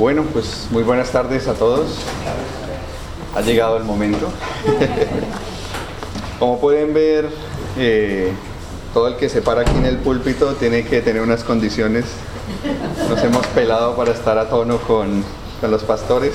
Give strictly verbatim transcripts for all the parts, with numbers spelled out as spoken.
Bueno, pues muy buenas tardes a todos. Ha llegado el momento. Como pueden ver, eh, todo el que se para aquí en el púlpito tiene que tener unas condiciones. Nos hemos pelado para estar a tono con, con los pastores.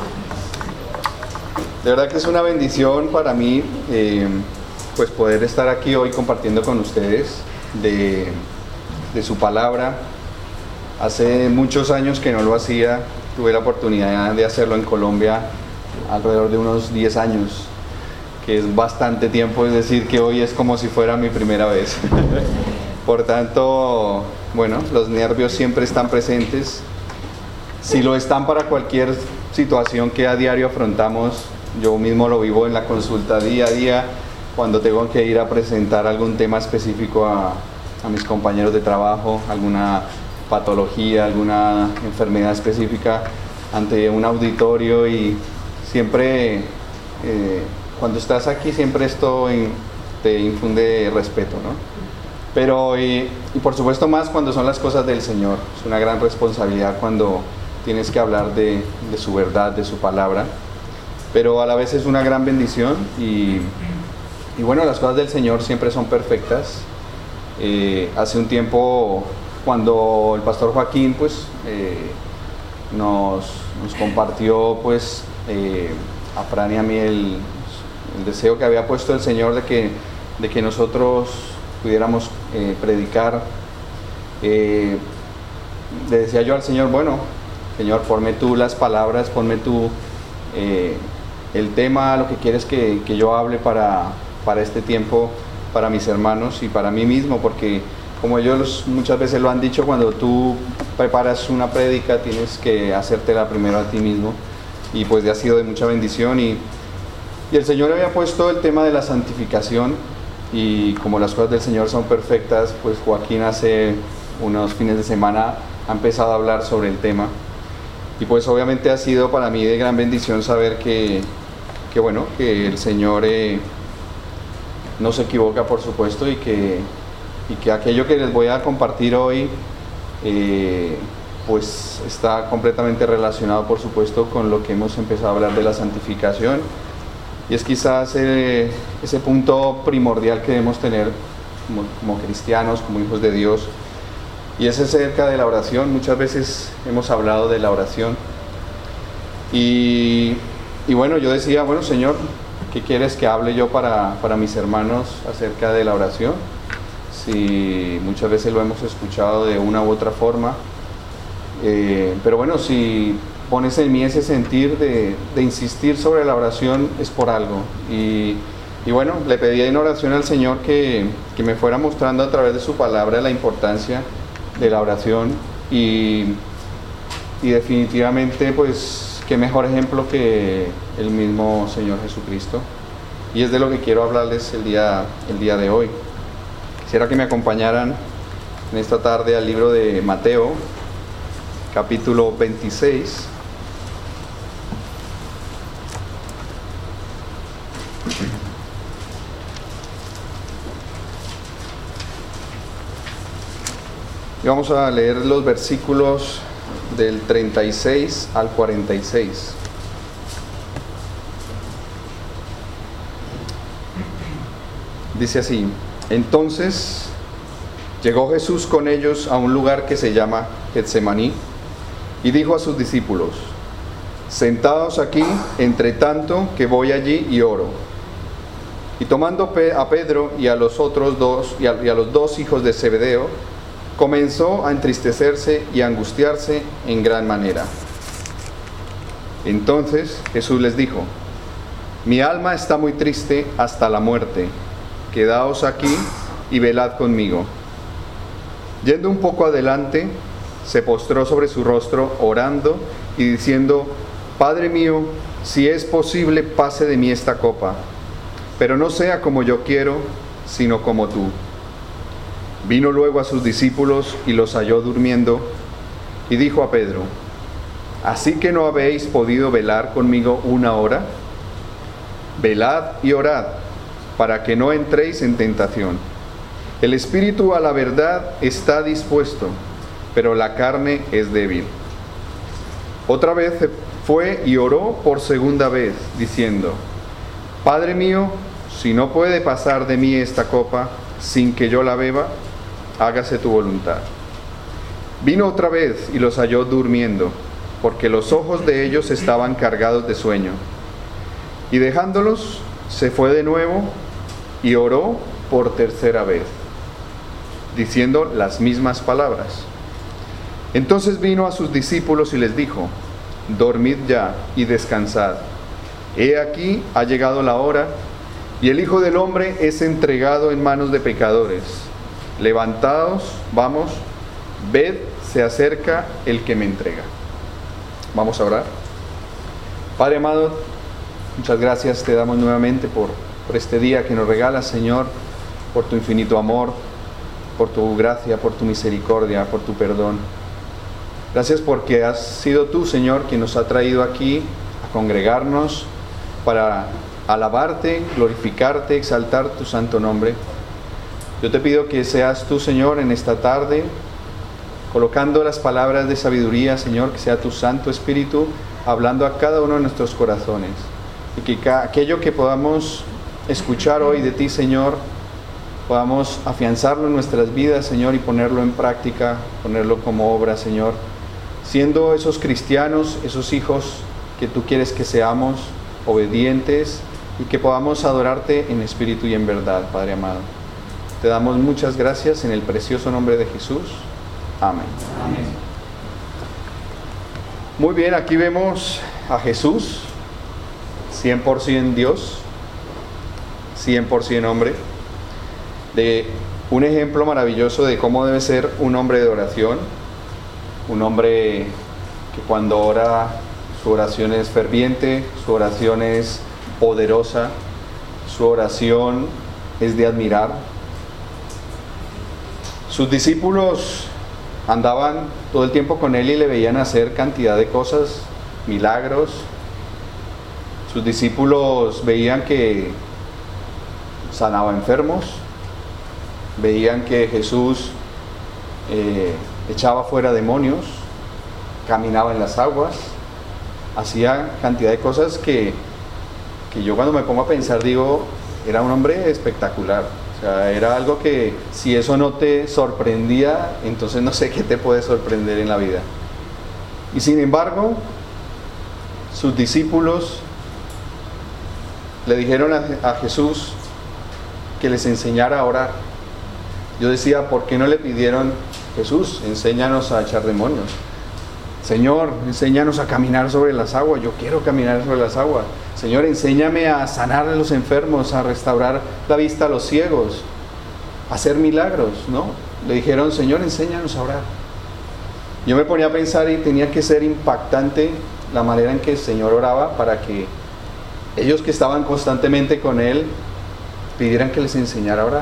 De verdad que es una bendición para mí eh, pues poder estar aquí hoy compartiendo con ustedes de, de su palabra. Hace muchos años que no lo hacía, tuve la oportunidad de hacerlo en Colombia alrededor de unos diez años, que es bastante tiempo, es decir, que hoy es como si fuera mi primera vez. Por tanto, bueno, los nervios siempre están presentes. Si lo están para cualquier situación que a diario afrontamos, yo mismo lo vivo en la consulta día a día, cuando tengo que ir a presentar algún tema específico a, a mis compañeros de trabajo, alguna patología, alguna enfermedad específica ante un auditorio, y siempre eh, cuando estás aquí siempre esto en, te infunde respeto, ¿no? Pero y, y por supuesto más cuando son las cosas del Señor. Es una gran responsabilidad cuando tienes que hablar de, de su verdad, de su palabra, pero a la vez es una gran bendición y, y bueno, las cosas del Señor siempre son perfectas. Eh, hace un tiempo, cuando el pastor Joaquín pues eh, nos, nos compartió pues eh, a Fran y a mí el, el deseo que había puesto el Señor de que, de que nosotros pudiéramos eh, predicar, eh, le decía yo al Señor, bueno, Señor, ponme tú las palabras, ponme tú eh, el tema, lo que quieres que, que yo hable para, para este tiempo, para mis hermanos y para mí mismo, porque como ellos muchas veces lo han dicho, cuando tú preparas una prédica tienes que hacértela primero a ti mismo, y pues ya ha sido de mucha bendición. Y, y el Señor había puesto el tema de la santificación, y como las cosas del Señor son perfectas, pues Joaquín hace unos fines de semana ha empezado a hablar sobre el tema, y pues obviamente ha sido para mí de gran bendición saber que, que bueno, que el Señor eh, no se equivoca, por supuesto, y que y que aquello que les voy a compartir hoy eh, pues está completamente relacionado, por supuesto, con lo que hemos empezado a hablar de la santificación, y es quizás eh, ese punto primordial que debemos tener como, como cristianos, como hijos de Dios, y es acerca de la oración. Muchas veces hemos hablado de la oración y, y bueno, yo decía, bueno, Señor, ¿qué quieres que hable yo para, para mis hermanos acerca de la oración? Si muchas veces lo hemos escuchado de una u otra forma, eh, pero bueno, si pones en mí ese sentir de, de insistir sobre la oración, es por algo. Y, y bueno, le pedí en oración al Señor que, que me fuera mostrando a través de su palabra la importancia de la oración, y, y definitivamente pues qué mejor ejemplo que el mismo Señor Jesucristo, y es de lo que quiero hablarles el día, el día de hoy. Quisiera que me acompañaran en esta tarde al libro de Mateo, capítulo veintiséis. Y vamos a leer los versículos del treinta y seis al cuarenta y seis. Dice así: Entonces llegó Jesús con ellos a un lugar que se llama Getsemaní, y dijo a sus discípulos: Sentaos aquí, entre tanto que voy allí y oro. Y tomando a Pedro y a los otros dos, y a, y a los dos hijos de Zebedeo, comenzó a entristecerse y a angustiarse en gran manera. Entonces Jesús les dijo: Mi alma está muy triste hasta la muerte. Quedaos aquí y velad conmigo. Yendo un poco adelante, se postró sobre su rostro, orando y diciendo: Padre mío, si es posible, pase de mí esta copa, pero no sea como yo quiero, sino como tú. Vino luego a sus discípulos y los halló durmiendo, y dijo a Pedro: ¿Así que no habéis podido velar conmigo una hora? Velad y orad, para que no entréis en tentación. El espíritu a la verdad está dispuesto, pero la carne es débil. Otra vez fue y oró por segunda vez, diciendo: Padre mío, si no puede pasar de mí esta copa sin que yo la beba, hágase tu voluntad. Vino otra vez y los halló durmiendo, porque los ojos de ellos estaban cargados de sueño. Y dejándolos, se fue de nuevo y oró por tercera vez, diciendo las mismas palabras. Entonces vino a sus discípulos y les dijo: Dormid ya y descansad. He aquí ha llegado la hora, y el Hijo del Hombre es entregado en manos de pecadores. Levantaos, vamos, ved, se acerca el que me entrega. Vamos a orar. Padre amado, muchas gracias te damos nuevamente por, por este día que nos regalas, Señor, por tu infinito amor, por tu gracia, por tu misericordia, por tu perdón. Gracias porque has sido tú, Señor, quien nos ha traído aquí a congregarnos para alabarte, glorificarte, exaltar tu santo nombre. Yo te pido que seas tú, Señor, en esta tarde, colocando las palabras de sabiduría, Señor, que sea tu Santo Espíritu hablando a cada uno de nuestros corazones. Y que ca- aquello que podamos escuchar hoy de ti, Señor, podamos afianzarlo en nuestras vidas, Señor, y ponerlo en práctica, ponerlo como obra, Señor, siendo esos cristianos, esos hijos que tú quieres que seamos, obedientes, y que podamos adorarte en espíritu y en verdad, Padre amado. Te damos muchas gracias en el precioso nombre de Jesús. Amén. Amén. Muy bien, aquí vemos a Jesús, cien por ciento Dios, cien por ciento hombre, de un ejemplo maravilloso de cómo debe ser un hombre de oración, un hombre que cuando ora, su oración es ferviente, su oración es poderosa, su oración es de admirar. Sus discípulos andaban todo el tiempo con él y le veían hacer cantidad de cosas, milagros. Sus discípulos veían que sanaba enfermos, veían que Jesús eh, echaba fuera demonios, caminaba en las aguas, hacía cantidad de cosas que, que yo cuando me pongo a pensar digo, era un hombre espectacular. O sea, era algo que si eso no te sorprendía, entonces no sé qué te puede sorprender en la vida. Y sin embargo, sus discípulos le dijeron a, a Jesús que les enseñara a orar. Yo decía, ¿por qué no le pidieron: Jesús, enséñanos a echar demonios? Señor, enséñanos a caminar sobre las aguas. Yo quiero caminar sobre las aguas. Señor, enséñame a sanar a los enfermos, a restaurar la vista a los ciegos, a hacer milagros, ¿no? Le dijeron: Señor, enséñanos a orar. Yo me ponía a pensar y tenía que ser impactante la manera en que el Señor oraba para que ellos que estaban constantemente con Él pidieran que les enseñara a orar.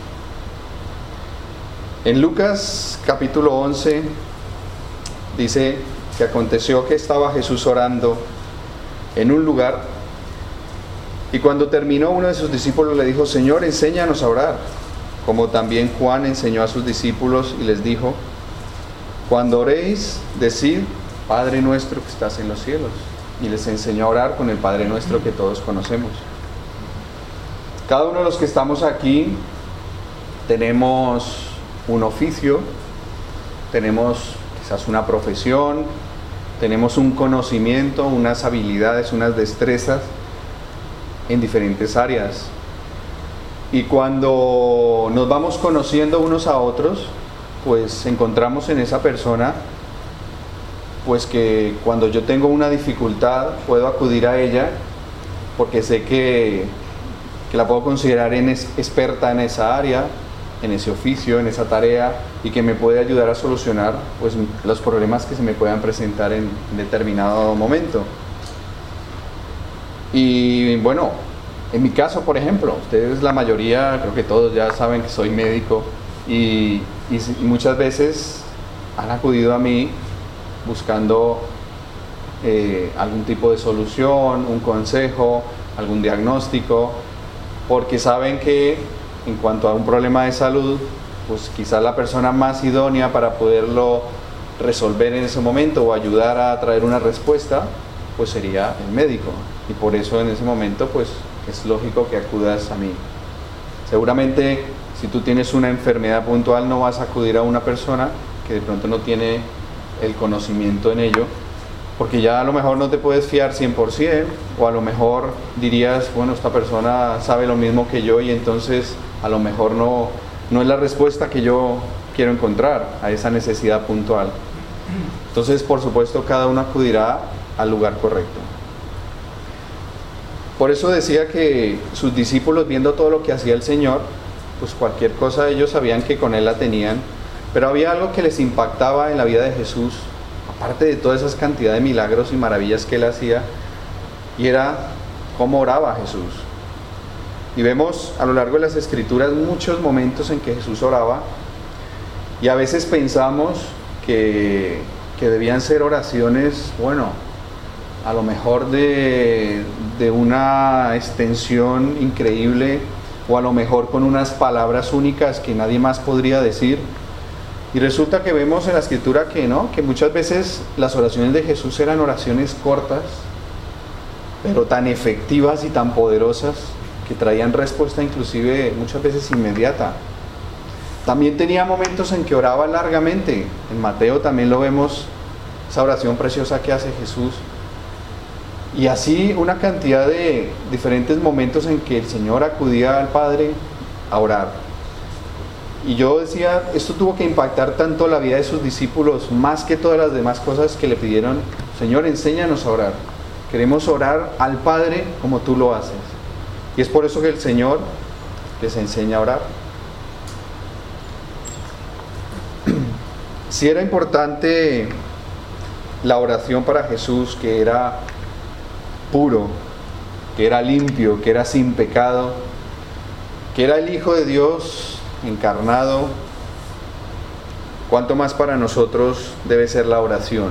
En Lucas capítulo once dice que aconteció que estaba Jesús orando en un lugar y cuando terminó, uno de sus discípulos le dijo: Señor, enséñanos a orar, como también Juan enseñó a sus discípulos y les dijo: cuando oréis, decid: Padre nuestro que estás en los cielos. Y les enseñó a orar con el Padre nuestro que todos conocemos. Cada uno de los que estamos aquí tenemos un oficio, tenemos quizás una profesión, tenemos un conocimiento, unas habilidades, unas destrezas en diferentes áreas. Y cuando nos vamos conociendo unos a otros, pues encontramos en esa persona, pues que cuando yo tengo una dificultad puedo acudir a ella porque sé que, que la puedo considerar en es, experta en esa área, en ese oficio, en esa tarea, y que me puede ayudar a solucionar pues los problemas que se me puedan presentar en determinado momento. Y bueno, en mi caso, por ejemplo, ustedes la mayoría, creo que todos ya saben que soy médico y, y, y muchas veces han acudido a mí buscando eh, algún tipo de solución, un consejo, algún diagnóstico, porque saben que en cuanto a un problema de salud, pues quizás la persona más idónea para poderlo resolver en ese momento o ayudar a traer una respuesta, pues sería el médico. Y por eso en ese momento pues es lógico que acudas a mí. Seguramente si tú tienes una enfermedad puntual no vas a acudir a una persona que de pronto no tiene el conocimiento en ello, porque ya a lo mejor no te puedes fiar cien por ciento, o a lo mejor dirías, bueno, esta persona sabe lo mismo que yo y entonces a lo mejor no, no es la respuesta que yo quiero encontrar a esa necesidad puntual. Entonces, por supuesto, cada uno acudirá al lugar correcto. Por eso decía que sus discípulos, viendo todo lo que hacía el Señor, pues cualquier cosa ellos sabían que con Él la tenían, pero había algo que les impactaba en la vida de Jesús, aparte de toda esa cantidad de milagros y maravillas que Él hacía, y era cómo oraba Jesús. Y vemos a lo largo de las Escrituras muchos momentos en que Jesús oraba, y a veces pensamos que, que debían ser oraciones, bueno, a lo mejor de, de una extensión increíble, o a lo mejor con unas palabras únicas que nadie más podría decir. Y resulta que vemos en la Escritura que no, que muchas veces las oraciones de Jesús eran oraciones cortas, pero tan efectivas y tan poderosas, que traían respuesta inclusive muchas veces inmediata. También tenía momentos en que oraba largamente. En Mateo también lo vemos, esa oración preciosa que hace Jesús. Y así una cantidad de diferentes momentos en que el Señor acudía al Padre a orar. Y yo decía, esto tuvo que impactar tanto la vida de sus discípulos, más que todas las demás cosas que le pidieron: Señor, enséñanos a orar. Queremos orar al Padre como tú lo haces. Y es por eso que el Señor les enseña a orar. Si era importante la oración para Jesús, que era puro, que era limpio, que era sin pecado, que era el Hijo de Dios encarnado, ¿cuánto más para nosotros debe ser la oración?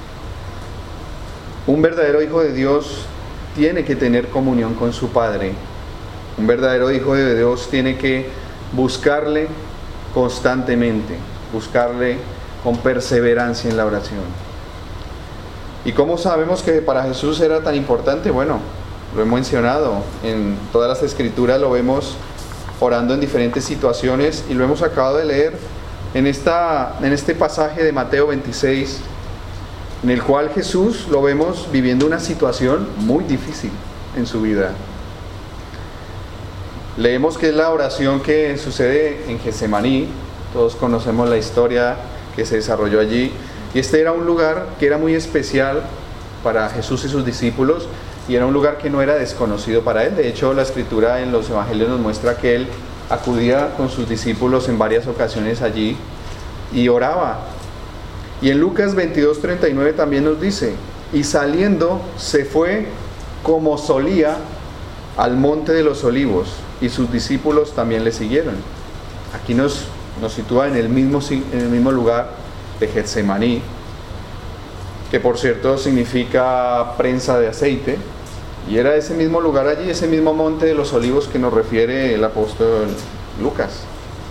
Un verdadero Hijo de Dios tiene que tener comunión con su Padre. Un verdadero Hijo de Dios tiene que buscarle constantemente, buscarle con perseverancia en la oración. ¿Y cómo sabemos que para Jesús era tan importante? Bueno, lo he mencionado, en todas las Escrituras lo vemos orando en diferentes situaciones, y lo hemos acabado de leer en, esta, en este pasaje de Mateo veintiséis, en el cual Jesús lo vemos viviendo una situación muy difícil en su vida. Leemos que es la oración que sucede en Getsemaní. Todos conocemos la historia que se desarrolló allí. Y este era un lugar que era muy especial para Jesús y sus discípulos, y era un lugar que no era desconocido para Él. De hecho, la Escritura en los Evangelios nos muestra que Él acudía con sus discípulos en varias ocasiones allí y oraba. Y en Lucas veintidós treinta y nueve también nos dice: y saliendo se fue como solía al monte de los olivos, y sus discípulos también le siguieron. Aquí nos, nos sitúa en el mismo, en el mismo lugar de Getsemaní, que por cierto significa prensa de aceite, y era ese mismo lugar allí, ese mismo monte de los olivos que nos refiere el apóstol Lucas.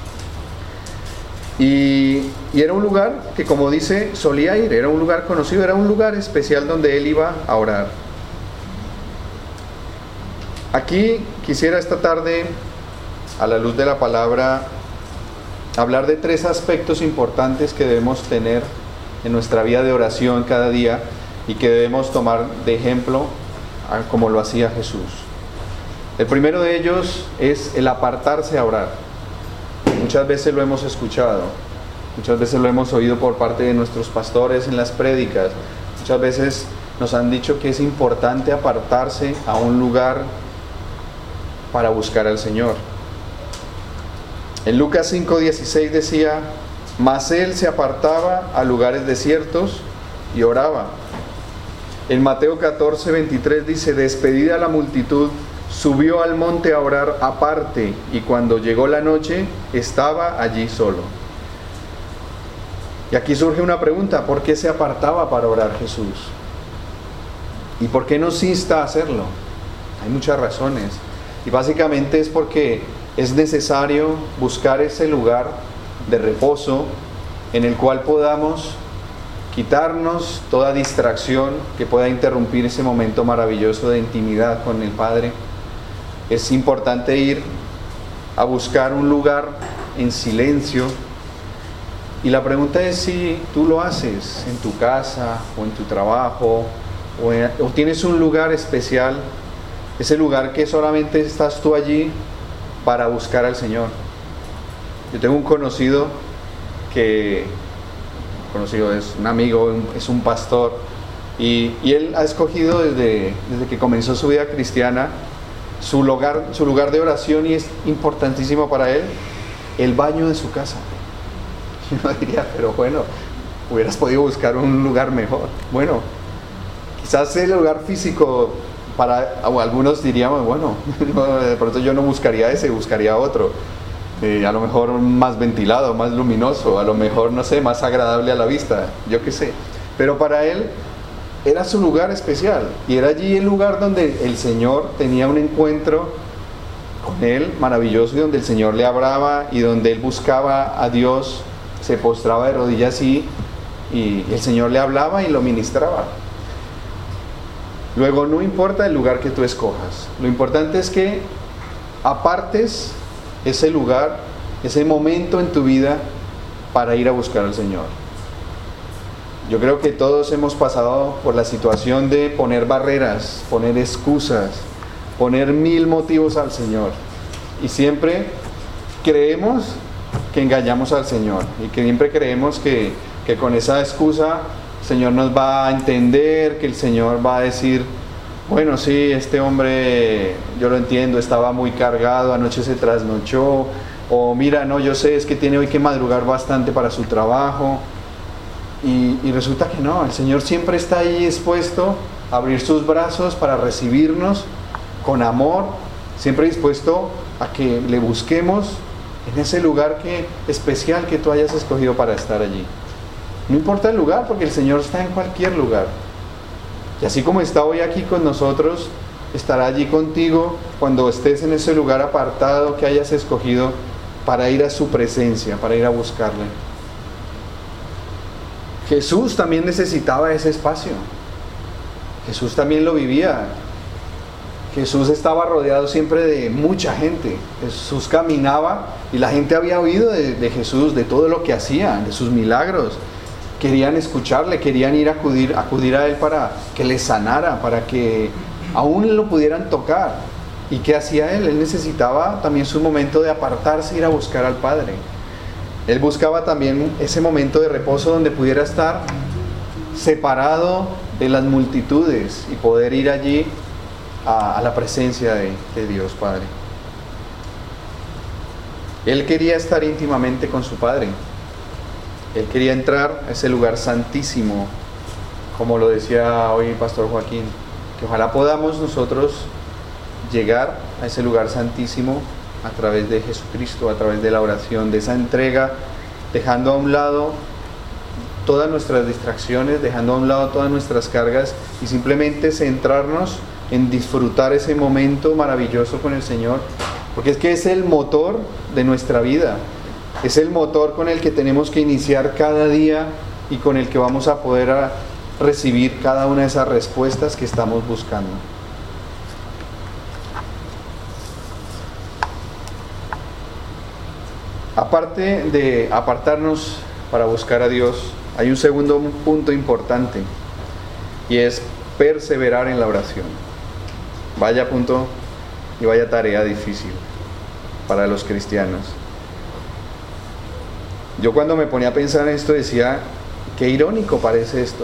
Y, y era un lugar que, como dice, solía ir, era un lugar conocido, era un lugar especial donde él iba a orar. Aquí quisiera esta tarde, a la luz de la palabra, hablar de tres aspectos importantes que debemos tener en nuestra vida de oración cada día y que debemos tomar de ejemplo como lo hacía Jesús. El primero de ellos es el apartarse a orar. Muchas veces lo hemos escuchado, muchas veces lo hemos oído por parte de nuestros pastores en las prédicas, muchas veces nos han dicho que es importante apartarse a un lugar para buscar al Señor. En Lucas cinco dieciséis decía: mas él se apartaba a lugares desiertos y oraba. En Mateo catorce veintitrés dice: despedida la multitud, subió al monte a orar aparte, y cuando llegó la noche, estaba allí solo. Y aquí surge una pregunta: ¿por qué se apartaba para orar Jesús? ¿Y por qué nos insta a hacerlo? Hay muchas razones, y básicamente es porque es necesario buscar ese lugar de reposo en el cual podamos quitarnos toda distracción que pueda interrumpir ese momento maravilloso de intimidad con el Padre. Es importante ir a buscar un lugar en silencio. Y la pregunta es si tú lo haces en tu casa o en tu trabajo o, en, o tienes un lugar especial, ese lugar que solamente estás tú allí para buscar al Señor. Yo tengo un conocido que, conocido es un amigo, es un pastor, y, y él ha escogido desde, desde que comenzó su vida cristiana su lugar, su lugar de oración, y es importantísimo para él el baño de su casa. Y uno diría, pero bueno, hubieras podido buscar un lugar mejor. Bueno, quizás el lugar físico, para o algunos diríamos, bueno, no, de pronto yo no buscaría ese, buscaría otro. Eh, a lo mejor más ventilado, más luminoso, a lo mejor, no sé, más agradable a la vista, yo qué sé. Pero para él era su lugar especial, y era allí el lugar donde el Señor tenía un encuentro con él maravilloso, y donde el Señor le hablaba, y donde él buscaba a Dios, se postraba de rodillas y, y el Señor le hablaba y lo ministraba. Luego, no importa el lugar que tú escojas, lo importante es que apartes ese lugar, ese momento en tu vida para ir a buscar al Señor. Yo creo que todos hemos pasado por la situación de poner barreras, poner excusas, poner mil motivos al Señor, y siempre creemos que engañamos al Señor, y que siempre creemos que, que con esa excusa el Señor nos va a entender, que el Señor va a decir, bueno, sí, este hombre, yo lo entiendo, estaba muy cargado, anoche se trasnochó, o mira, no, yo sé, es que tiene hoy que madrugar bastante para su trabajo. Y, y resulta que no, el Señor siempre está ahí dispuesto a abrir sus brazos para recibirnos con amor, siempre dispuesto a que le busquemos en ese lugar que, especial que tú hayas escogido para estar allí. No importa el lugar, porque el Señor está en cualquier lugar. Y así como está hoy aquí con nosotros, estará allí contigo cuando estés en ese lugar apartado que hayas escogido para ir a su presencia, para ir a buscarle. Jesús también necesitaba ese espacio. Jesús también lo vivía. Jesús estaba rodeado siempre de mucha gente. Jesús caminaba y la gente había oído de, de Jesús, de todo lo que hacía, de sus milagros. Querían escucharle, querían ir a acudir, acudir a Él para que les sanara, para que aún lo pudieran tocar. ¿Y qué hacía Él? Él necesitaba también su momento de apartarse e ir a buscar al Padre. Él buscaba también ese momento de reposo donde pudiera estar separado de las multitudes y poder ir allí a, a la presencia de, de Dios Padre. Él quería estar íntimamente con su Padre. Él quería entrar a ese lugar santísimo, como lo decía hoy el Pastor Joaquín, que ojalá podamos nosotros llegar a ese lugar santísimo a través de Jesucristo, a través de la oración, de esa entrega, dejando a un lado todas nuestras distracciones, dejando a un lado todas nuestras cargas y simplemente centrarnos en disfrutar ese momento maravilloso con el Señor, porque es que es el motor de nuestra vida, es el motor con el que tenemos que iniciar cada día y con el que vamos a poder a recibir cada una de esas respuestas que estamos buscando. Aparte de apartarnos para buscar a Dios, hay un segundo punto importante, y es perseverar en la oración. Vaya punto y vaya tarea difícil para los cristianos. Yo cuando me ponía a pensar en esto decía, qué irónico parece esto.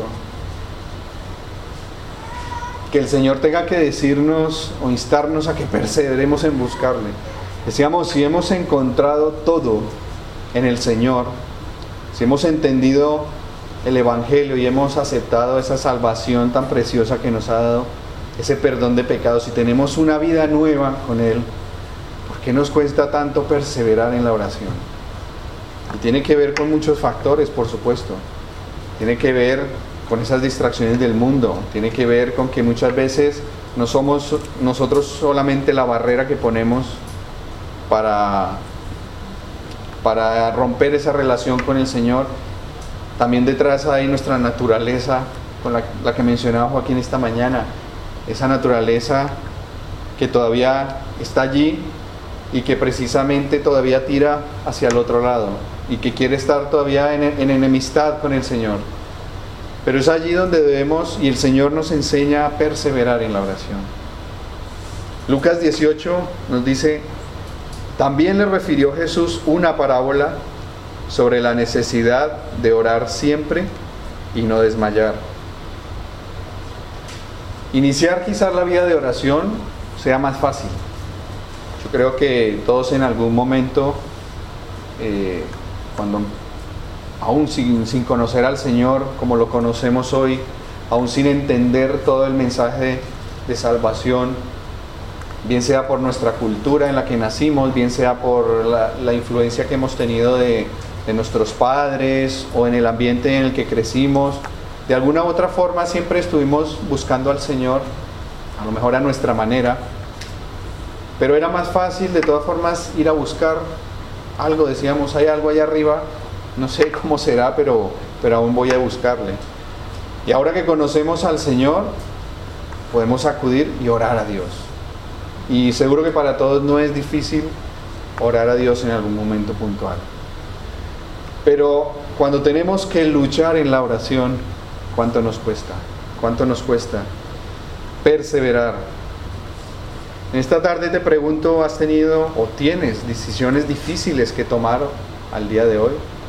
Que el Señor tenga que decirnos o instarnos a que perseveremos en buscarle. Decíamos, si hemos encontrado todo en el Señor, si hemos entendido el Evangelio y hemos aceptado esa salvación tan preciosa que nos ha dado, ese perdón de pecados, si tenemos una vida nueva con Él, ¿por qué nos cuesta tanto perseverar en la oración? Y tiene que ver con muchos factores, por supuesto. Tiene que ver con esas distracciones del mundo, tiene que ver con que muchas veces no somos nosotros solamente la barrera que ponemos para, para romper esa relación con el Señor, También detrás hay nuestra naturaleza, con la, la que mencionaba Joaquín esta mañana, esa naturaleza que todavía está allí y que precisamente todavía tira hacia el otro lado y que quiere estar todavía en, en enemistad con el Señor. Pero es allí donde debemos, y el Señor nos enseña a perseverar en la oración. Lucas dieciocho nos dice: también le refirió Jesús una parábola sobre la necesidad de orar siempre y no desmayar. Iniciar quizás la vida de oración sea más fácil. Yo creo que todos en algún momento, eh, cuando aún sin, sin conocer al Señor como lo conocemos hoy, aún sin entender todo el mensaje de, de salvación, bien sea por nuestra cultura en la que nacimos, bien sea por la, la influencia que hemos tenido de, de nuestros padres o en el ambiente en el que crecimos, de alguna u otra forma siempre estuvimos buscando al Señor, a lo mejor a nuestra manera, pero era más fácil de todas formas ir a buscar algo. Decíamos, hay algo allá arriba, no sé cómo será, pero, pero aún voy a buscarle. Y ahora que conocemos al Señor, podemos acudir y orar a Dios. Y seguro que para todos no es difícil orar a Dios en algún momento puntual. Pero cuando tenemos que luchar en la oración, ¿cuánto nos cuesta? ¿Cuánto nos cuesta perseverar? En esta tarde te pregunto, ¿has tenido o tienes decisiones difíciles que tomar al día de hoy?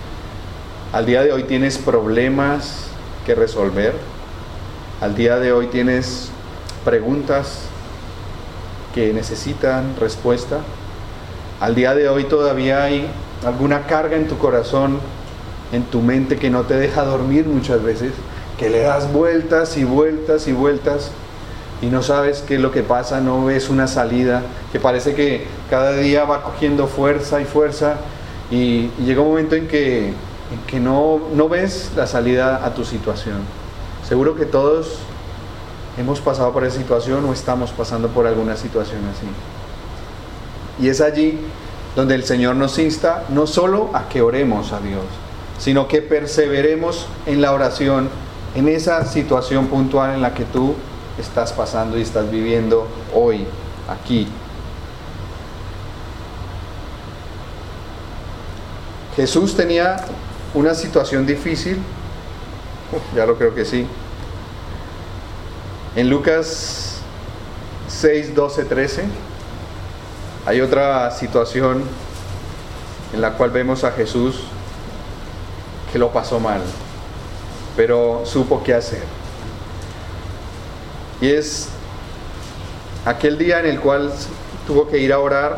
Al día de hoy tienes problemas que resolver. Al día de hoy tienes preguntas que necesitan respuesta. Al día de hoy todavía hay alguna carga en tu corazón, en tu mente, que no te deja dormir muchas veces, que le das vueltas y vueltas y vueltas y no sabes qué es lo que pasa, no ves una salida, que parece que cada día va cogiendo fuerza y fuerza y, y llega un momento en que, en que no, no ves la salida a tu situación. Seguro que todos hemos pasado por esa situación o estamos pasando por alguna situación así. Y es allí donde el Señor nos insta no solo a que oremos a Dios, sino que perseveremos en la oración, en esa situación puntual en la que tú estás pasando y estás viviendo hoy, aquí. Jesús tenía una situación difícil, Uf, ya lo creo que sí. En Lucas seis, doce, trece hay otra situación en la cual vemos a Jesús que lo pasó mal, pero supo qué hacer. Y es aquel día en el cual tuvo que ir a orar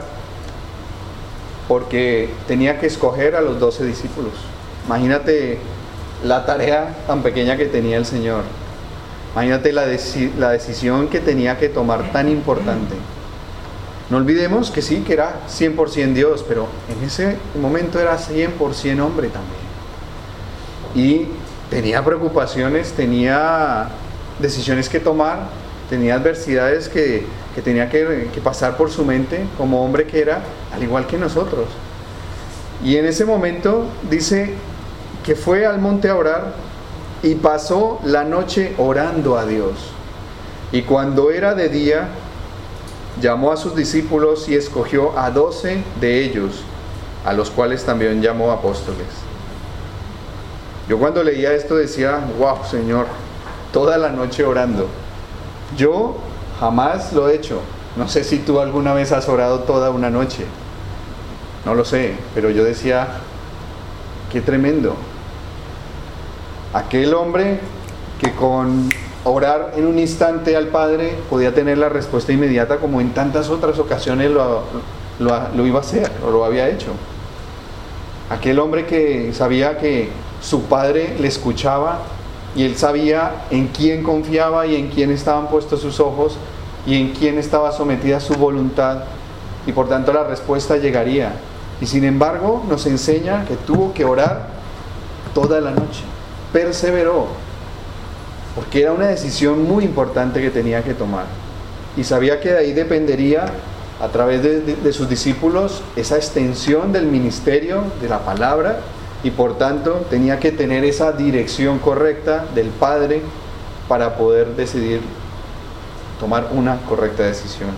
porque tenía que escoger a los doce discípulos. Imagínate la tarea tan pequeña que tenía el Señor. Imagínate la, deci- la decisión que tenía que tomar tan importante. No olvidemos que sí, que era cien por ciento Dios, pero en ese momento era cien por ciento hombre también. Y tenía preocupaciones, tenía decisiones que tomar, tenía adversidades que, que tenía que, que pasar por su mente como hombre que era, al igual que nosotros. Y en ese momento dice que fue al monte a orar y pasó la noche orando a Dios. Y cuando era de día, llamó a sus discípulos y escogió a doce de ellos, a los cuales también llamó apóstoles. Yo cuando leía esto decía, wow, Señor, toda la noche orando. Yo jamás lo he hecho. No sé si tú alguna vez has orado toda una noche. No lo sé, pero yo decía, qué tremendo. Aquel hombre que con orar en un instante al Padre podía tener la respuesta inmediata, como en tantas otras ocasiones lo, lo, lo iba a hacer o lo había hecho. Aquel hombre que sabía que su Padre le escuchaba y él sabía en quién confiaba y en quién estaban puestos sus ojos y en quién estaba sometida su voluntad, y por tanto la respuesta llegaría. Y sin embargo nos enseña que tuvo que orar toda la noche, perseveró, porque era una decisión muy importante que tenía que tomar, y sabía que de ahí dependería, a través de, de, de sus discípulos, esa extensión del ministerio, de la palabra, y por tanto tenía que tener esa dirección correcta del Padre para poder decidir tomar una correcta decisión.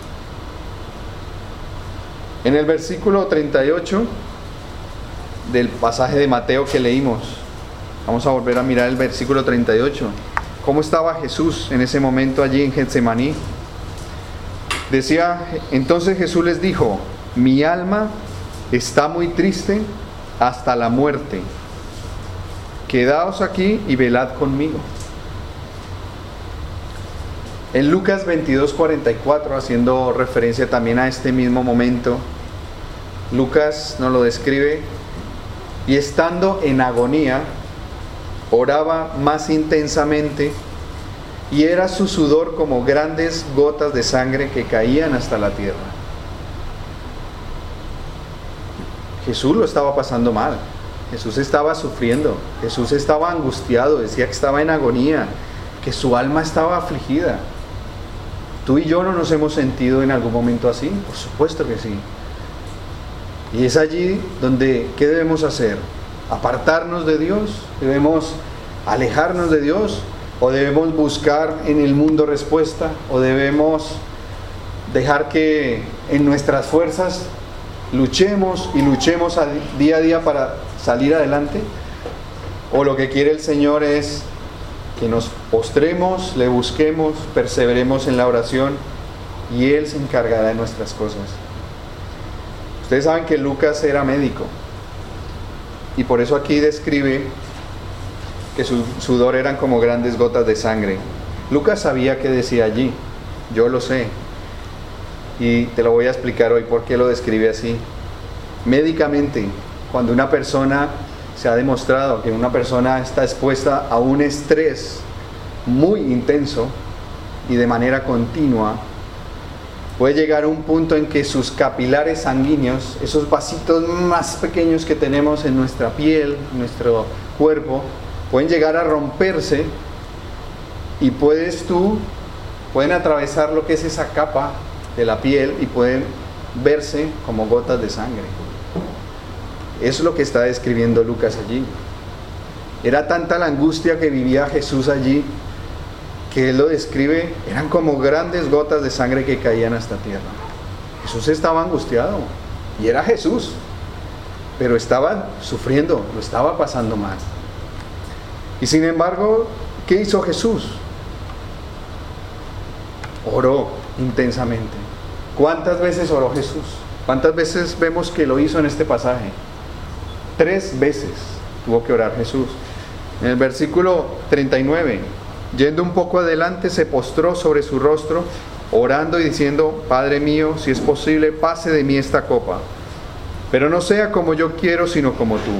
En el versículo treinta y ocho del pasaje de Mateo que leímos, vamos a volver a mirar el versículo treinta y ocho. ¿Cómo estaba Jesús en ese momento allí en Getsemaní? Decía, entonces Jesús les dijo, mi alma está muy triste hasta la muerte. Quedaos aquí y velad conmigo. En Lucas veintidós cuarenta y cuatro, haciendo referencia también a este mismo momento, Lucas nos lo describe, y estando en agonía, oraba más intensamente, y era su sudor como grandes gotas de sangre que caían hasta la tierra. Jesús lo estaba pasando mal, Jesús estaba sufriendo, Jesús estaba angustiado, decía que estaba en agonía, que su alma estaba afligida. ¿Tú y yo no nos hemos sentido en algún momento así? Por supuesto que sí. Y es allí donde, ¿qué debemos hacer? ¿Apartarnos de Dios? ¿Debemos alejarnos de Dios? ¿O debemos buscar en el mundo respuesta? ¿O debemos dejar que en nuestras fuerzas luchemos y luchemos día a día para salir adelante? ¿O lo que quiere el Señor es que nos postremos, le busquemos, perseveremos en la oración y Él se encargará de nuestras cosas? Ustedes saben que Lucas era médico y por eso aquí describe que su sudor eran como grandes gotas de sangre. Lucas sabía qué decía allí, yo lo sé, y te lo voy a explicar hoy por qué lo describe así. Médicamente, cuando una persona, se ha demostrado que una persona está expuesta a un estrés muy intenso y de manera continua, puede llegar a un punto en que sus capilares sanguíneos, esos vasitos más pequeños que tenemos en nuestra piel, en nuestro cuerpo, pueden llegar a romperse y puedes tú, pueden atravesar lo que es esa capa de la piel y pueden verse como gotas de sangre. Eso es lo que está describiendo Lucas allí. Era tanta la angustia que vivía Jesús allí, que él lo describe, eran como grandes gotas de sangre que caían hasta tierra. Jesús estaba angustiado, y era Jesús, pero estaba sufriendo, lo estaba pasando mal. Y sin embargo, ¿qué hizo Jesús? Oró intensamente. ¿Cuántas veces oró Jesús? ¿Cuántas veces vemos que lo hizo en este pasaje? Tres veces tuvo que orar Jesús. En el versículo treinta y nueve, yendo un poco adelante, se postró sobre su rostro, orando y diciendo, Padre mío, si es posible, pase de mí esta copa, pero no sea como yo quiero, sino como tú.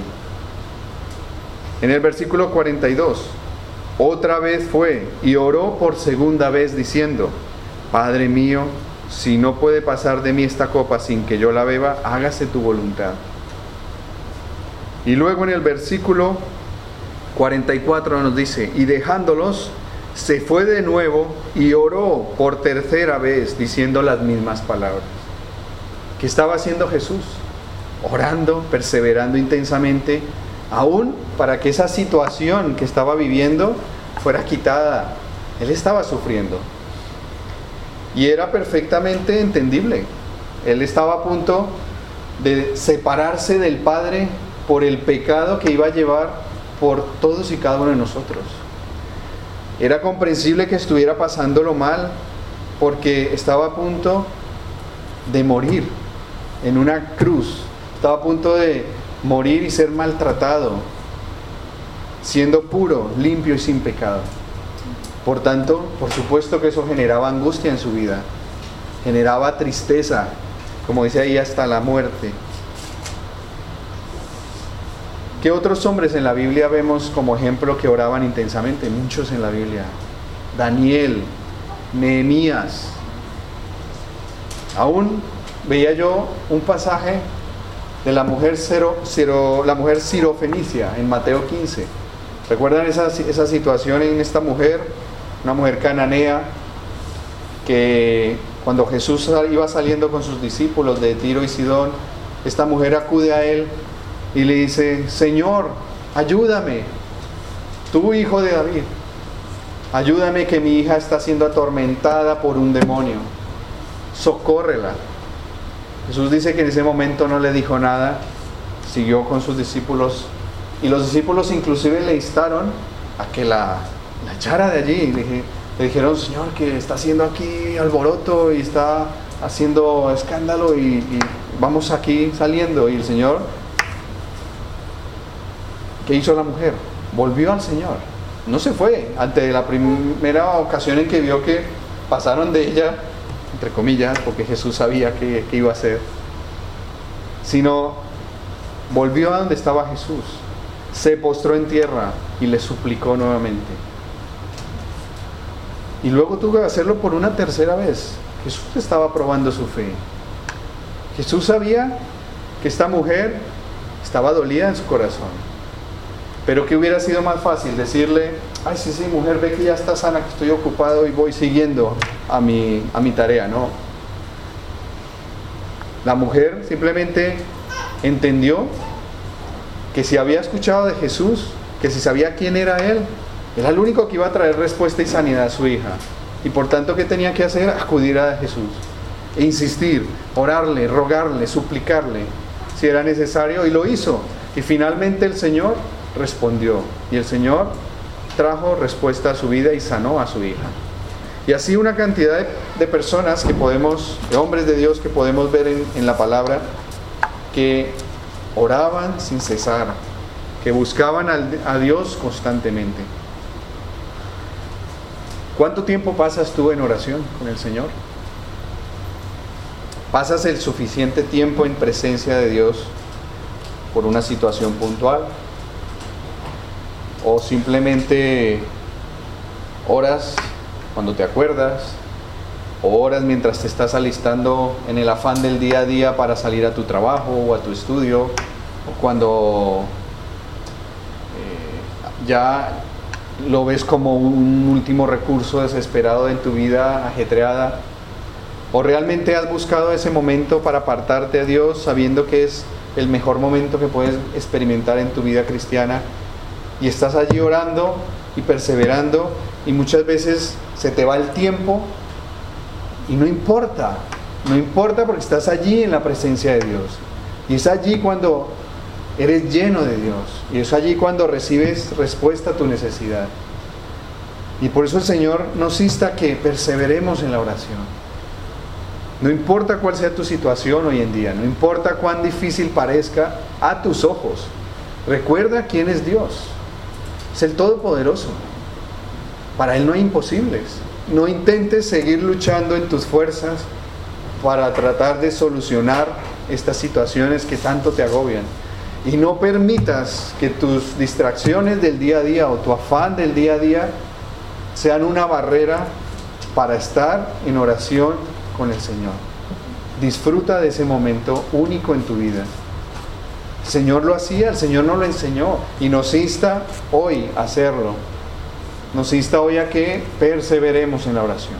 En el versículo cuarenta y dos, otra vez fue y oró por segunda vez diciendo, Padre mío, si no puede pasar de mí esta copa sin que yo la beba, hágase tu voluntad. Y luego en el versículo cuarenta y cuatro nos dice, y dejándolos, se fue de nuevo y oró por tercera vez, diciendo las mismas palabras. ¿Qué estaba haciendo Jesús? Orando, perseverando intensamente, aún para que esa situación que estaba viviendo fuera quitada. Él estaba sufriendo. Y era perfectamente entendible. Él estaba a punto de separarse del Padre por el pecado que iba a llevar por todos y cada uno de nosotros. Era comprensible que estuviera pasándolo mal porque estaba a punto de morir en una cruz. Estaba a punto de morir y ser maltratado, siendo puro, limpio y sin pecado. Por tanto, por supuesto que eso generaba angustia en su vida, generaba tristeza, como dice ahí, hasta la muerte. ¿Qué otros hombres en la Biblia vemos como ejemplo que oraban intensamente? Muchos en la Biblia. Daniel, Nehemías. Aún veía yo un pasaje de la mujer, Ciro, Ciro, la mujer Sirofenicia en Mateo quince. ¿Recuerdan esa, esa situación en esta mujer? Una mujer cananea que cuando Jesús iba saliendo con sus discípulos de Tiro y Sidón, esta mujer acude a él y le dice: Señor, ayúdame, tú, hijo de David, ayúdame, que mi hija está siendo atormentada por un demonio, socórrela. Jesús dice que en ese momento no le dijo nada, siguió con sus discípulos, y los discípulos inclusive le instaron a que la, la echara de allí. Le, le dijeron: Señor, que está haciendo aquí alboroto y está haciendo escándalo, y, y vamos aquí saliendo. Y el Señor, ¿qué hizo la mujer? Volvió al Señor, no se fue. Ante la primera ocasión en que vio que pasaron de ella, entre comillas, porque Jesús sabía que, que iba a hacer, sino volvió a donde estaba Jesús, se postró en tierra y le suplicó nuevamente. Y luego tuvo que hacerlo por una tercera vez. Jesús estaba probando su fe. Jesús sabía que esta mujer estaba dolida en su corazón. Pero que hubiera sido más fácil decirle: ay, sí, sí, mujer, ve que ya está sana, que estoy ocupado y voy siguiendo a mi, a mi tarea. No. La mujer simplemente entendió que si había escuchado de Jesús, que si sabía quién era Él, era el único que iba a traer respuesta y sanidad a su hija. Y por tanto, ¿qué tenía que hacer? Acudir a Jesús e insistir, orarle, rogarle, suplicarle, si era necesario, y lo hizo. Y finalmente el Señor respondió, y el Señor trajo respuesta a su vida y sanó a su hija. Y así una cantidad de, de personas que podemos, de hombres de Dios que podemos ver en, en la palabra, que oraban sin cesar, que buscaban al, a Dios constantemente. ¿Cuánto tiempo pasas tú en oración con el Señor? ¿Pasas el suficiente tiempo en presencia de Dios por una situación puntual? ¿O simplemente oras cuando te acuerdas? ¿O oras mientras te estás alistando en el afán del día a día para salir a tu trabajo o a tu estudio? ¿O cuando eh, ya lo ves como un último recurso desesperado en tu vida ajetreada? ¿O realmente has buscado ese momento para apartarte a Dios, sabiendo que es el mejor momento que puedes experimentar en tu vida cristiana? Y estás allí orando y perseverando, y muchas veces se te va el tiempo y no importa, no importa, porque estás allí en la presencia de Dios. Y es allí cuando eres lleno de Dios, y es allí cuando recibes respuesta a tu necesidad. Y por eso el Señor nos insta a que perseveremos en la oración. No importa cuál sea tu situación hoy en día, no importa cuán difícil parezca a tus ojos, recuerda quién es Dios. Es el Todopoderoso. Para Él no hay imposibles. No intentes seguir luchando en tus fuerzas para tratar de solucionar estas situaciones que tanto te agobian. Y no permitas que tus distracciones del día a día o tu afán del día a día sean una barrera para estar en oración con el Señor. Disfruta de ese momento único en tu vida. El Señor lo hacía, el Señor nos lo enseñó, y nos insta hoy a hacerlo. Nos insta hoy a que perseveremos en la oración.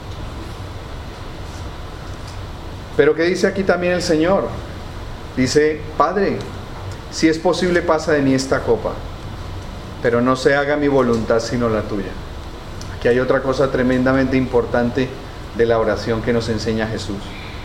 Pero ¿qué dice aquí también el Señor? Dice: Padre, si es posible, pasa de mí esta copa, pero no se haga mi voluntad sino la tuya. Aquí hay otra cosa tremendamente importante de la oración que nos enseña Jesús.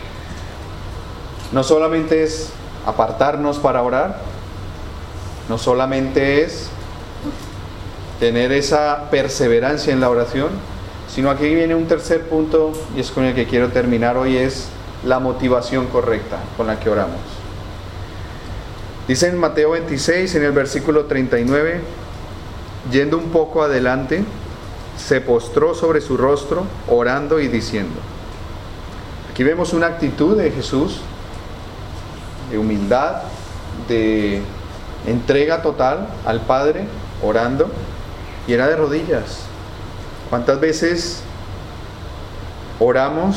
No solamente es apartarnos para orar, no solamente es tener esa perseverancia en la oración, sino aquí viene un tercer punto, y es con el que quiero terminar hoy, es la motivación correcta con la que oramos. Dice en Mateo veintiséis, en el versículo treinta y nueve, yendo un poco adelante, se postró sobre su rostro, orando y diciendo. Aquí vemos una actitud de Jesús de humildad, de entrega total al Padre, orando, y era de rodillas. ¿Cuántas veces oramos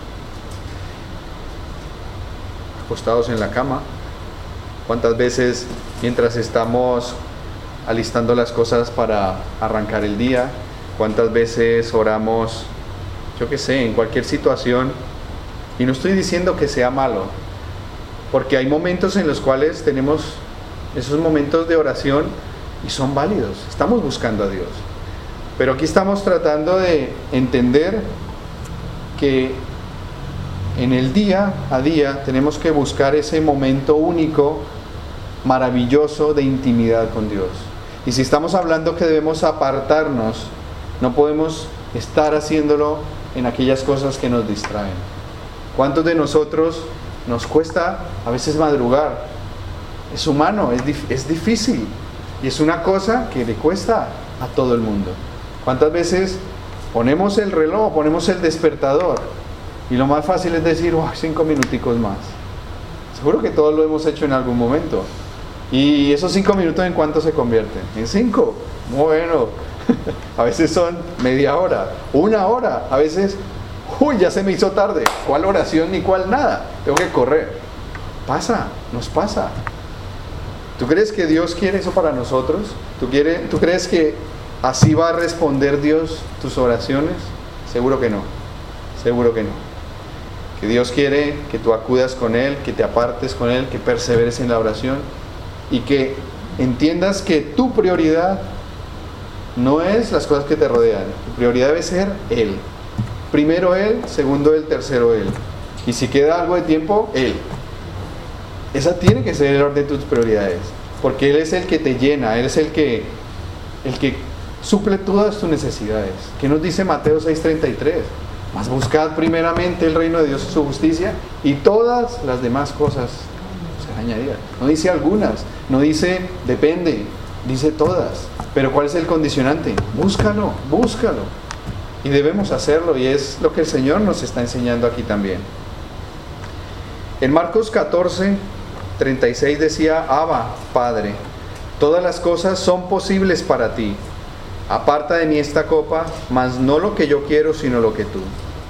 acostados en la cama? ¿Cuántas veces mientras estamos alistando las cosas para arrancar el día? ¿Cuántas veces oramos, yo qué sé, en cualquier situación? Y no estoy diciendo que sea malo, porque hay momentos en los cuales tenemos esos momentos de oración y son válidos. Estamos buscando a Dios. Pero aquí estamos tratando de entender que en el día a día tenemos que buscar ese momento único, maravilloso de intimidad con Dios. Y si estamos hablando que debemos apartarnos, no podemos estar haciéndolo en aquellas cosas que nos distraen. ¿Cuántos de nosotros nos cuesta a veces madrugar? Es humano, es, dif- es difícil y es una cosa que le cuesta a todo el mundo. ¿Cuántas veces ponemos el reloj, ponemos el despertador y lo más fácil es decir, oh, cinco minuticos más? Seguro que todos lo hemos hecho en algún momento. ¿Y esos cinco minutos en cuánto se convierten? En cinco. Bueno, a veces son media hora, una hora, a veces, uy, ya se me hizo tarde. ¿Cuál oración ni cuál nada? Tengo que correr. Pasa, nos pasa. ¿Tú crees que Dios quiere eso para nosotros? ¿Tú, quiere, ¿Tú crees que así va a responder Dios tus oraciones? Seguro que no, seguro que no. Que Dios quiere que tú acudas con Él, que te apartes con Él, que perseveres en la oración y que entiendas que tu prioridad no es las cosas que te rodean. Tu prioridad debe ser Él. Primero Él, segundo Él, tercero Él. Y si queda algo de tiempo, Él. Esa tiene que ser el orden de tus prioridades, porque Él es el que te llena, Él es el que, el que suple todas tus necesidades. ¿Qué nos dice Mateo seis treinta y tres? Mas buscad primeramente el reino de Dios y su justicia, y todas las demás cosas serán añadidas. No dice algunas, no dice depende, dice todas. Pero ¿cuál es el condicionante? Búscalo, búscalo. Y debemos hacerlo, y es lo que el Señor nos está enseñando aquí también. En Marcos catorce treinta y seis decía, Abba, Padre, todas las cosas son posibles para ti. Aparta de mí esta copa, mas no lo que yo quiero, sino lo que tú.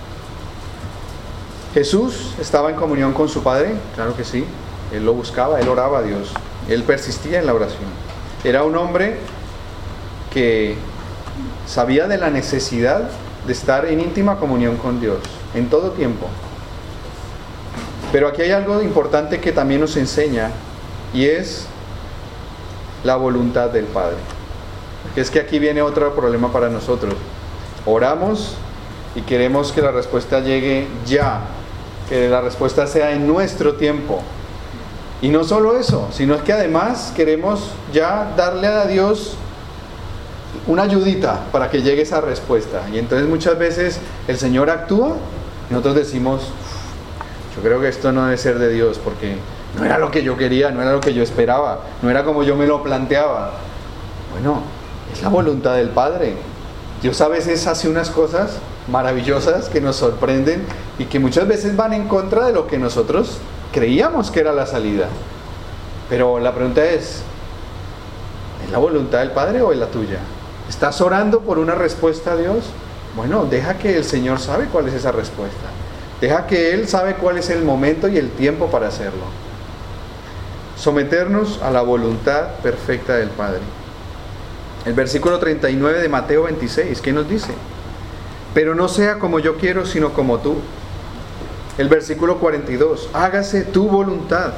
Jesús estaba en comunión con su Padre, claro que sí. Él lo buscaba, él oraba a Dios, él persistía en la oración. Era un hombre que sabía de la necesidad de estar en íntima comunión con Dios en todo tiempo. Pero aquí hay algo importante que también nos enseña, y es la voluntad del Padre. Porque es que aquí viene otro problema para nosotros. Oramos y queremos que la respuesta llegue ya, que la respuesta sea en nuestro tiempo. Y no solo eso, sino que además queremos ya darle a Dios una ayudita para que llegue esa respuesta. Y entonces muchas veces el Señor actúa y nosotros decimos, yo creo que esto no debe ser de Dios, porque no era lo que yo quería, no era lo que yo esperaba, no era como yo me lo planteaba. Bueno, es la voluntad del Padre. Dios a veces hace unas cosas maravillosas que nos sorprenden y que muchas veces van en contra de lo que nosotros creíamos que era la salida. Pero la pregunta es, ¿es la voluntad del Padre o es la tuya? ¿Estás orando por una respuesta a Dios? Bueno, deja que el Señor sabe cuál es esa respuesta. Deja que Él sabe cuál es el momento y el tiempo para hacerlo. Someternos a la voluntad perfecta del Padre. El versículo treinta y nueve de Mateo veintiséis, ¿qué nos dice? Pero no sea como yo quiero, sino como tú. El versículo cuarenta y dos, hágase tu voluntad.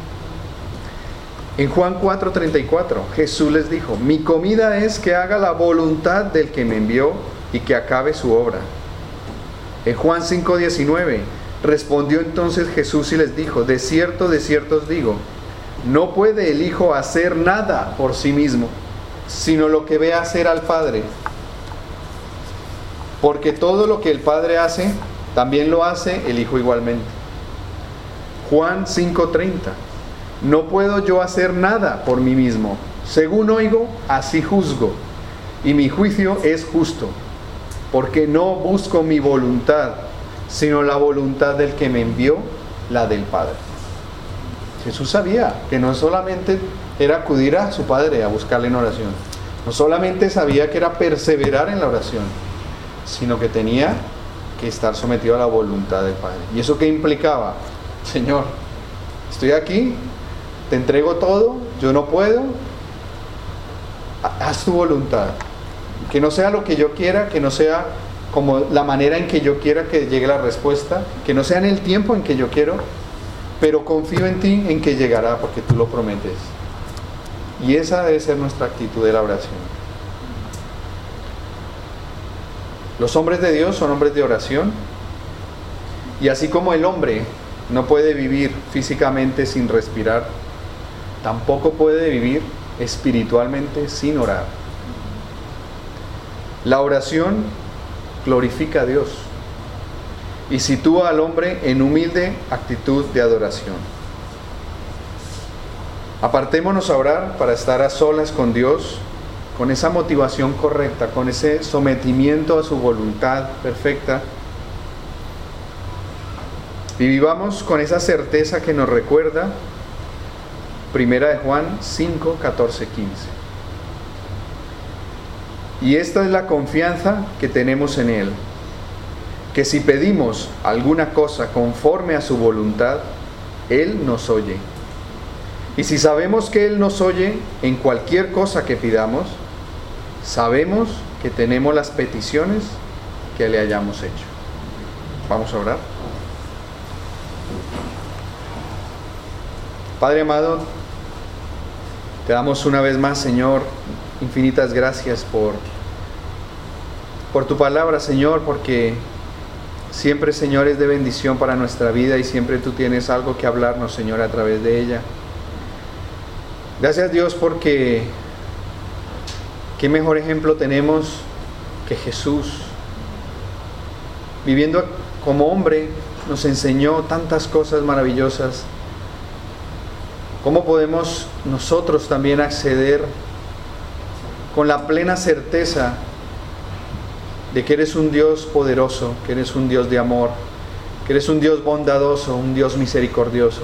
En Juan cuatro treinta y cuatro, Jesús les dijo, mi comida es que haga la voluntad del que me envió y que acabe su obra. En Juan cinco diecinueve, respondió entonces Jesús y les dijo, de cierto, de cierto os digo, no puede el Hijo hacer nada por sí mismo, sino lo que ve hacer al Padre. Porque todo lo que el Padre hace, también lo hace el Hijo igualmente. Juan cinco treinta, no puedo yo hacer nada por mí mismo, según oigo, así juzgo, y mi juicio es justo, porque no busco mi voluntad, sino la voluntad del que me envió, la del Padre. Jesús sabía que no solamente era acudir a su Padre a buscarle en oración, no solamente sabía que era perseverar en la oración, sino que tenía que estar sometido a la voluntad del Padre. ¿Y eso qué implicaba? Señor, estoy aquí, te entrego todo, yo no puedo, haz tu voluntad. Que no sea lo que yo quiera, que no sea como la manera en que yo quiera que llegue la respuesta, que no sea en el tiempo en que yo quiero, pero confío en ti en que llegará porque tú lo prometes. Y esa debe ser nuestra actitud de la oración. Los hombres de Dios son hombres de oración. Y así como el hombre no puede vivir físicamente sin respirar, tampoco puede vivir espiritualmente sin orar. La oración glorifica a Dios y sitúa al hombre en humilde actitud de adoración. Apartémonos a orar para estar a solas con Dios, con esa motivación correcta, con ese sometimiento a su voluntad perfecta. Y vivamos con esa certeza que nos recuerda Primera de Juan cinco, catorce, quince. Y esta es la confianza que tenemos en Él, que si pedimos alguna cosa conforme a su voluntad, Él nos oye. Y si sabemos que Él nos oye en cualquier cosa que pidamos, sabemos que tenemos las peticiones que le hayamos hecho. Vamos a orar. Padre amado, te damos una vez más, Señor, infinitas gracias por, por tu palabra, Señor, porque siempre, Señor, es de bendición para nuestra vida y siempre tú tienes algo que hablarnos, Señor, a través de ella. Gracias, Dios, porque qué mejor ejemplo tenemos que Jesús. Viviendo como hombre, nos enseñó tantas cosas maravillosas. ¿Cómo podemos nosotros también acceder con la plena certeza de que eres un Dios poderoso, que eres un Dios de amor, que eres un Dios bondadoso, un Dios misericordioso?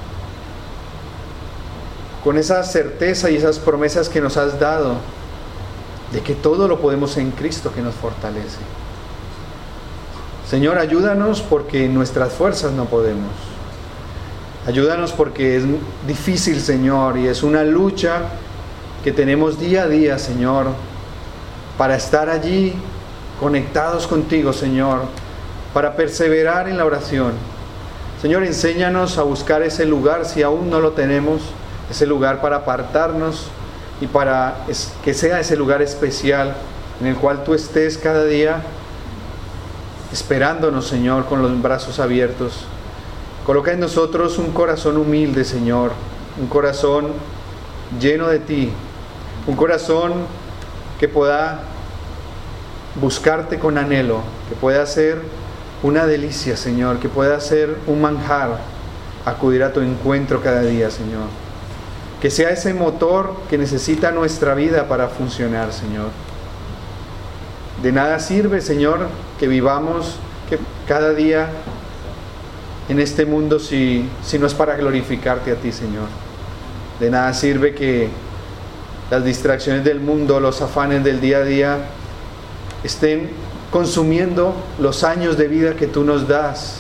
Con esa certeza y esas promesas que nos has dado de que todo lo podemos en Cristo que nos fortalece. Señor, ayúdanos porque en nuestras fuerzas no podemos. Ayúdanos porque es difícil, Señor, y es una lucha que tenemos día a día, Señor, para estar allí conectados contigo, Señor, para perseverar en la oración. Señor, enséñanos a buscar ese lugar, si aún no lo tenemos, ese lugar para apartarnos y para que sea ese lugar especial en el cual tú estés cada día esperándonos, Señor, con los brazos abiertos. Coloca en nosotros un corazón humilde, Señor, un corazón lleno de ti, un corazón que pueda buscarte con anhelo, que pueda ser una delicia, Señor, que pueda ser un manjar, acudir a tu encuentro cada día, Señor. Que sea ese motor que necesita nuestra vida para funcionar, Señor. De nada sirve, Señor, que vivamos que cada día en este mundo si, si no es para glorificarte a ti, Señor. De nada sirve que las distracciones del mundo, los afanes del día a día estén consumiendo los años de vida que tú nos das.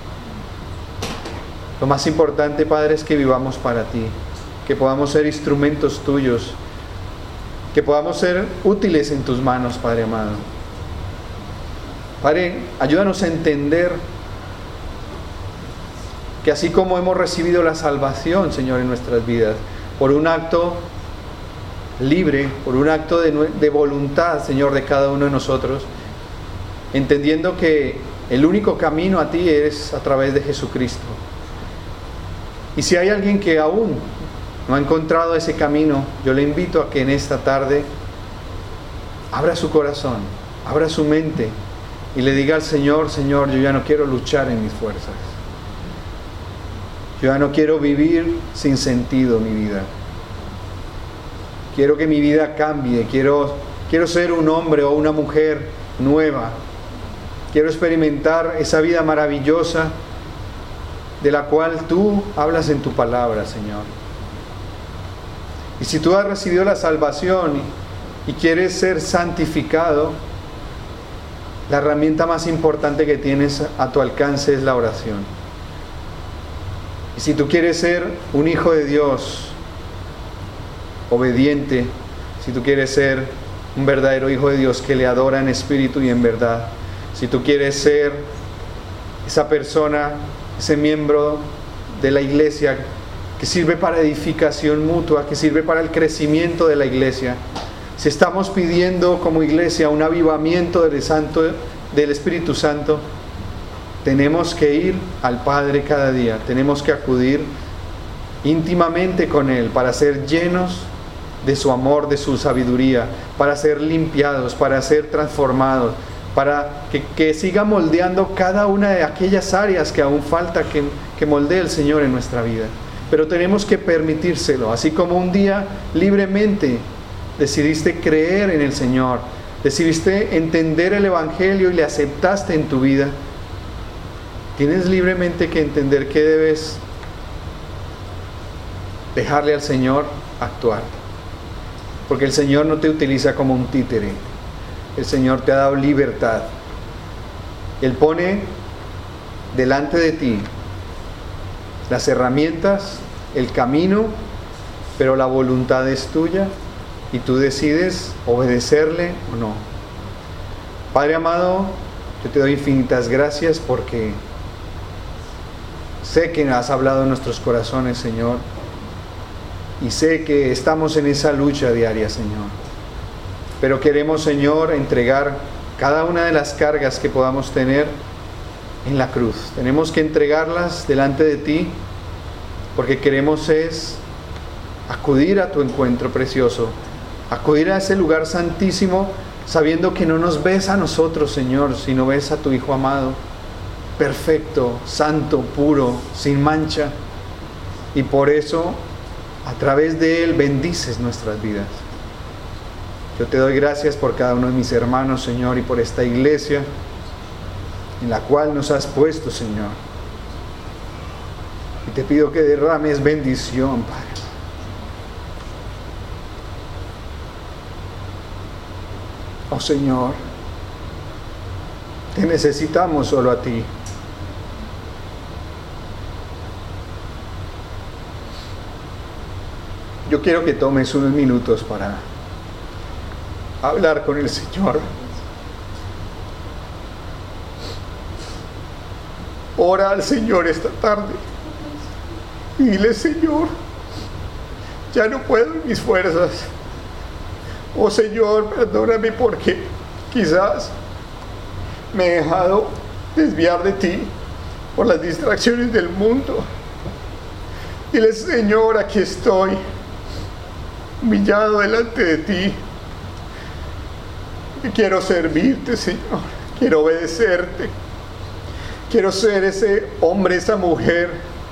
Lo más importante, Padre, es que vivamos para ti, que podamos ser instrumentos tuyos, que podamos ser útiles en tus manos, Padre amado. Padre, ayúdanos a entender que así como hemos recibido la salvación, Señor, en nuestras vidas, por un acto libre, por un acto de, de voluntad, Señor, de cada uno de nosotros, entendiendo que el único camino a ti es a través de Jesucristo. Y si hay alguien que aún no ha encontrado ese camino, yo le invito a que en esta tarde abra su corazón, abra su mente y le diga al Señor: Señor, yo ya no quiero luchar en mis fuerzas. Yo ya no quiero vivir sin sentido mi vida. Quiero que mi vida cambie, quiero, quiero ser un hombre o una mujer nueva. Quiero experimentar esa vida maravillosa de la cual tú hablas en tu palabra, Señor. Y si tú has recibido la salvación y, y quieres ser santificado, la herramienta más importante que tienes a tu alcance es la oración. Y si tú quieres ser un hijo de Dios, obediente, si tú quieres ser un verdadero hijo de Dios que le adora en espíritu y en verdad, si tú quieres ser esa persona, ese miembro de la iglesia que que sirve para edificación mutua, que sirve para el crecimiento de la iglesia. Si estamos pidiendo como iglesia un avivamiento del Santo, del Espíritu Santo, tenemos que ir al Padre cada día, tenemos que acudir íntimamente con Él para ser llenos de su amor, de su sabiduría, para ser limpiados, para ser transformados, para que, que siga moldeando cada una de aquellas áreas que aún falta que, que moldee el Señor en nuestra vida. Pero tenemos que permitírselo, así como un día libremente decidiste creer en el Señor, decidiste entender el Evangelio y le aceptaste en tu vida. Tienes libremente que entender que debes dejarle al Señor actuar, porque el Señor no te utiliza como un títere. El Señor te ha dado libertad. Él pone delante de ti las herramientas, el camino, pero la voluntad es tuya y tú decides obedecerle o no. Padre amado, yo te doy infinitas gracias porque sé que has hablado en nuestros corazones, Señor, y sé que estamos en esa lucha diaria, Señor. Pero queremos, Señor, entregar cada una de las cargas que podamos tener en la cruz. Tenemos que entregarlas delante de ti, porque queremos es acudir a tu encuentro precioso, acudir a ese lugar santísimo, sabiendo que no nos ves a nosotros, Señor, sino ves a tu Hijo amado, perfecto, santo, puro, sin mancha. Y por eso, a través de Él, bendices nuestras vidas. Yo te doy gracias por cada uno de mis hermanos, Señor, y por esta iglesia en la cual nos has puesto, Señor. Y te pido que derrames bendición, Padre. Oh, Señor, te necesitamos solo a ti. Yo quiero que tomes unos minutos para hablar con el Señor. Ora al Señor esta tarde y dile: Señor, ya no puedo en mis fuerzas. Oh Señor, perdóname porque quizás me he dejado desviar de ti por las distracciones del mundo. Dile: Señor, aquí estoy, humillado delante de ti. Y quiero servirte, Señor. Quiero obedecerte. Quiero ser ese hombre, esa mujer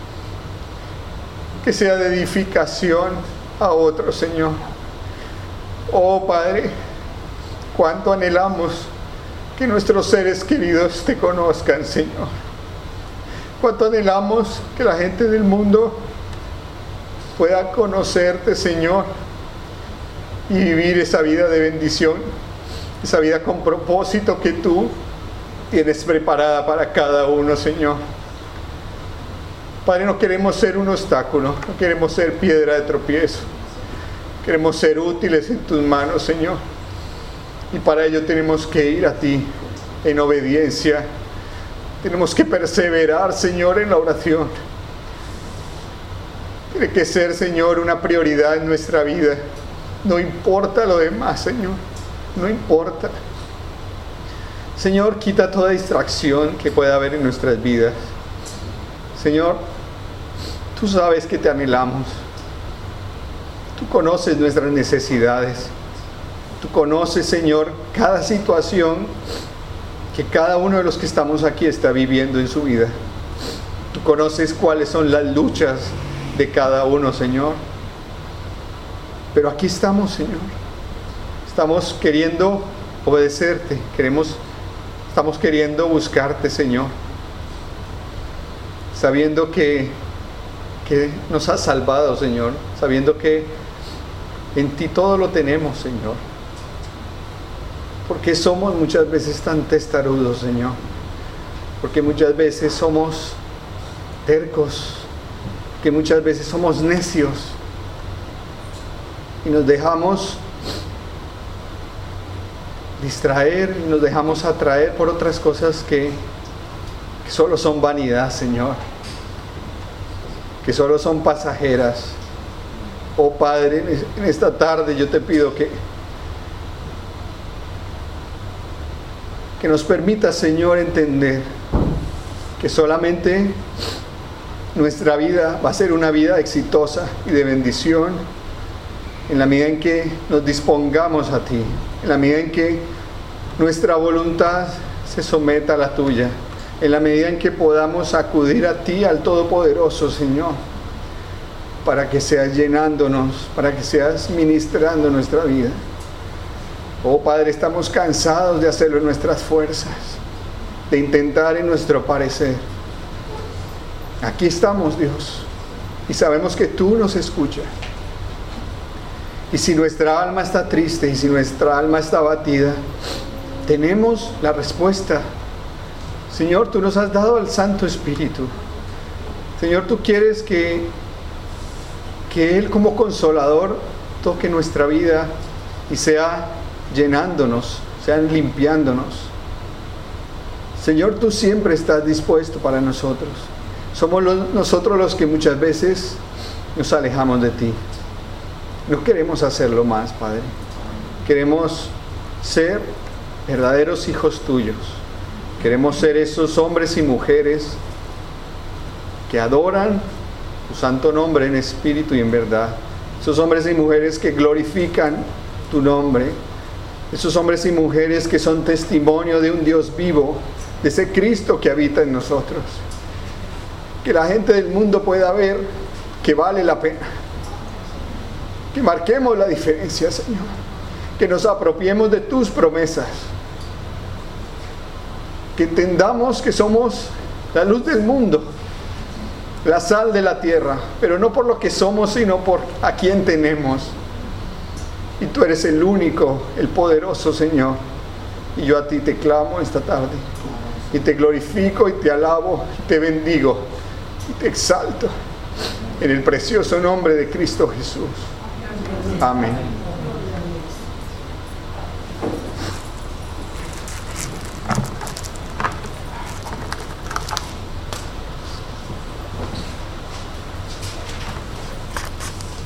que sea de edificación a otros, Señor. Oh Padre, cuánto anhelamos que nuestros seres queridos te conozcan, Señor. Cuánto anhelamos que la gente del mundo pueda conocerte, Señor, y vivir esa vida de bendición, esa vida con propósito que tú tienes preparada para cada uno, Señor. Padre, no queremos ser un obstáculo, no queremos ser piedra de tropiezo. Queremos ser útiles en tus manos, Señor. Y para ello tenemos que ir a ti en obediencia. Tenemos que perseverar, Señor, en la oración. Tiene que ser, Señor, una prioridad en nuestra vida. No importa lo demás, Señor. No importa. Señor, quita toda distracción que pueda haber en nuestras vidas. Señor, tú sabes que te anhelamos. Tú conoces nuestras necesidades. Tú conoces, Señor, cada situación que cada uno de los que estamos aquí está viviendo en su vida. Tú conoces cuáles son las luchas de cada uno, Señor. Pero aquí estamos, Señor. Estamos queriendo obedecerte. Queremos, estamos queriendo buscarte, Señor. Sabiendo que, que nos has salvado, Señor. Sabiendo que en ti todo lo tenemos, Señor. Porque somos muchas veces tan testarudos, Señor. Porque muchas veces somos tercos. Que muchas veces somos necios. Y nos dejamos distraer y nos dejamos atraer por otras cosas que, que solo son vanidad, Señor. que solo son pasajeras. Oh Padre, en esta tarde yo te pido que, que nos permitas, Señor, entender que solamente nuestra vida va a ser una vida exitosa y de bendición en la medida en que nos dispongamos a ti, en la medida en que nuestra voluntad se someta a la tuya, en la medida en que podamos acudir a ti, al Todopoderoso, Señor, para que seas llenándonos, para que seas ministrando nuestra vida. Oh Padre, estamos cansados de hacerlo en nuestras fuerzas, de intentar en nuestro parecer. Aquí estamos, Dios, y sabemos que tú nos escuchas. Y si nuestra alma está triste y si nuestra alma está abatida, tenemos la respuesta. Señor, tú nos has dado al Santo Espíritu. Señor, tú quieres que, que Él como consolador toque nuestra vida y sea llenándonos, sea limpiándonos. Señor, tú siempre estás dispuesto para nosotros. Somos los, nosotros los que muchas veces nos alejamos de ti. No queremos hacerlo más, Padre. Queremos ser verdaderos hijos tuyos. Queremos ser esos hombres y mujeres que adoran tu santo nombre en espíritu y en verdad. Esos hombres y mujeres que glorifican tu nombre. Esos hombres y mujeres que son testimonio de un Dios vivo, de ese Cristo que habita en nosotros. Que la gente del mundo pueda ver que vale la pena. Que marquemos la diferencia, Señor. Que nos apropiemos de tus promesas. Que entendamos que somos la luz del mundo, la sal de la tierra, pero no por lo que somos, sino por a quién tenemos. Y tú eres el único, el poderoso, Señor. Y yo a ti te clamo esta tarde. Y te glorifico y te alabo, y te bendigo y te exalto en el precioso nombre de Cristo Jesús. Amén.